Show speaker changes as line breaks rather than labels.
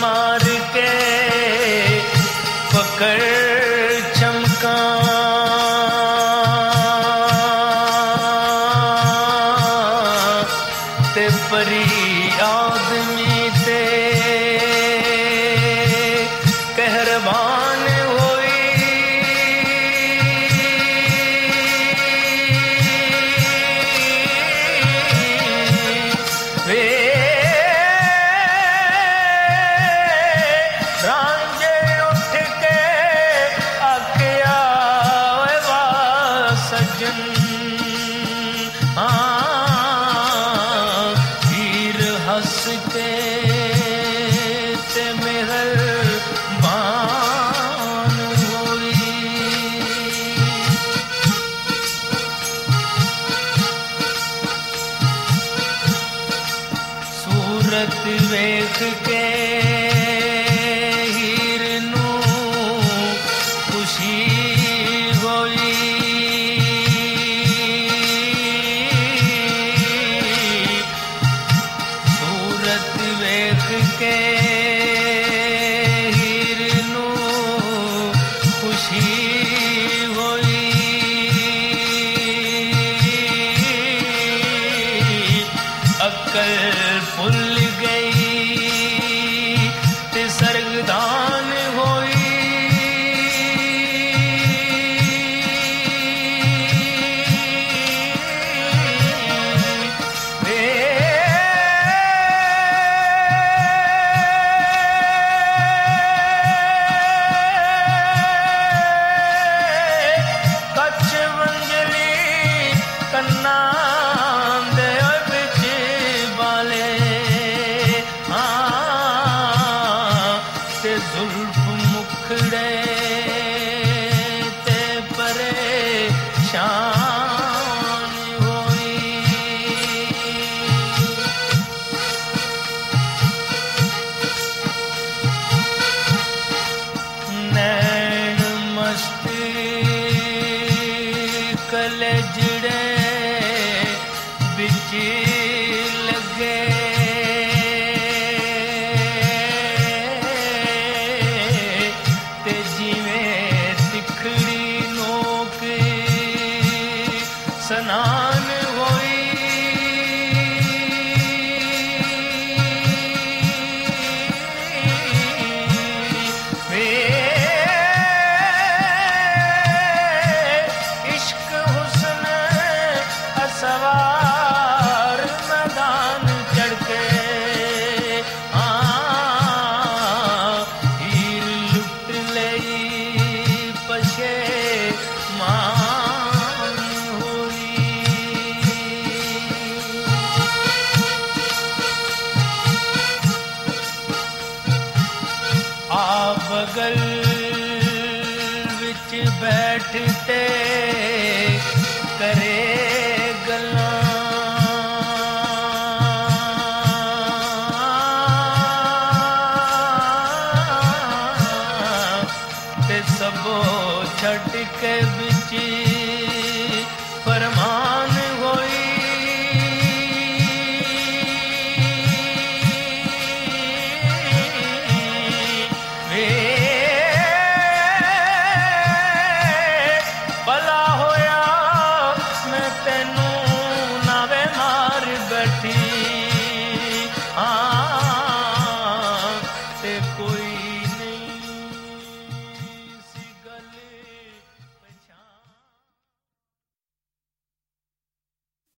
मार के पकड़ चमका ते परी आदमी ते कहरबान होई वे रांझे उठ के आख्या वा सजन हीर हंस के ते मेहरबान होई सूरत वेख के हीर नू खुशी होई सूरत वेख के हीर नू खुशी होई अक्ल भुल गई ते सरगदान होई वे कच्छ वंजली कन्ना दे बिच बाले ते जुल्फ मुखड़े ते परेशान होई नैन मस्त कलजड़े बिच लगे ते जिवें तिखड़ी नोक सनान होई वे इश्क हुस्न असवार मैदान चढ़ के हीर लुट लई पछे मान होई आ बगल विच बैठते करे गल्लां ते सबो छड़ के बिच